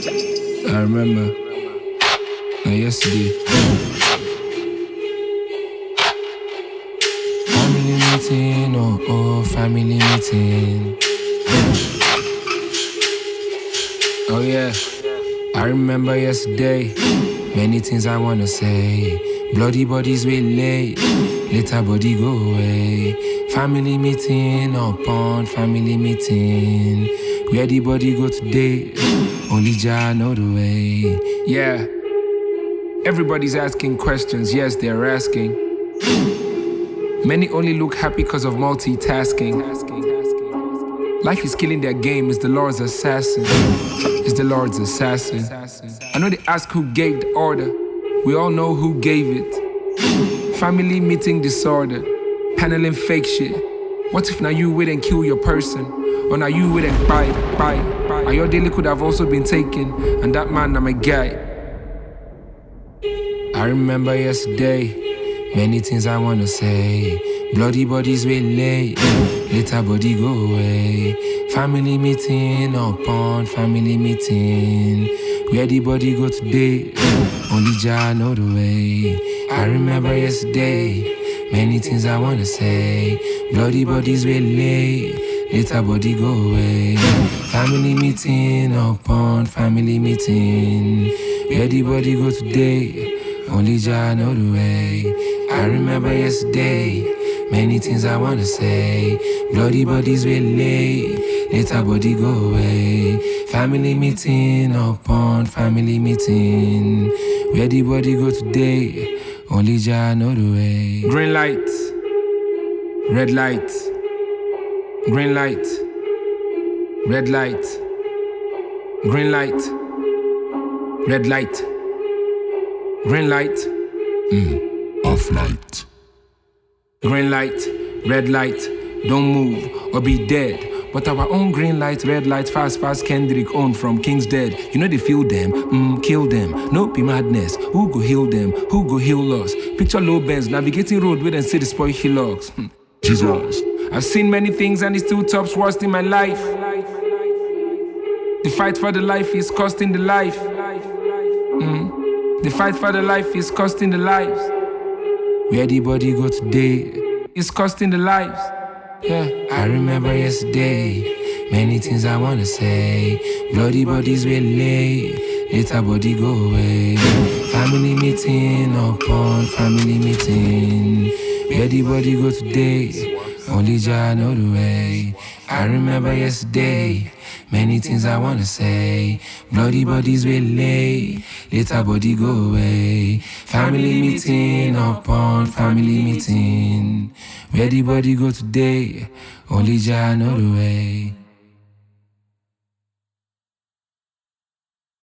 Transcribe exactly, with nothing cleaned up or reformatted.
I remember. Now yesterday. Family meeting, oh oh, family meeting. Oh yeah, I remember yesterday. Many things I wanna say. Bloody bodies we late, later body go away. Family meeting upon family meeting. Where the body go today? Only Jah know the way. Yeah. Everybody's asking questions, yes, they're asking. Many only look happy because of multitasking. Life is killing their game, is the Lord's assassin. Is the Lord's assassin. I know they ask who gave the order. We all know who gave it. Family meeting disorder. Paneling fake shit. What if now you wait and kill your person? Or now you wait and buy, buy, buy. And your daily could have also been taken. And that man, I'm a guy. I remember yesterday, many things I wanna say. Bloody bodies we late, later body go away. Family meeting upon family meeting. Where the body go today? Only Jah know the way. I remember yesterday, many things I wanna say. Bloody bodies we late, later body go away. Family meeting upon family meeting. Where the body go today? Only Jah know the way. I remember yesterday, many things I wanna say. Bloody bodies we lay, later body go away. Family meeting upon family meeting. Where the body go today? Only Jah know the way. Green light, red light, green light, red light, green light, red light. Green light, mm. Off light. Green light, red light, don't move or be dead. But our own green light, red light, fast, fast Kendrick owned from King's Dead. You know they feel them, mm, kill them. No be madness, who go heal them? Who go heal us? Picture low bends, navigating road with and see the spoil hillocks. Jesus. I've seen many things and it's still tops worst in my life. The fight for the life is costing the life. Mm. The fight for the life is costing the lives. Where the body go today is costing the lives. Yeah, I remember yesterday, many things I wanna say. Bloody bodies we lay, later body go away. Family meeting upon family meeting. Where the body go today? Only Jah know the way. I remember yesterday, many things I wanna say. Bloody bodies we lay, later body go away. Family meeting upon family meeting. Where the body go today? Only Jah know the way.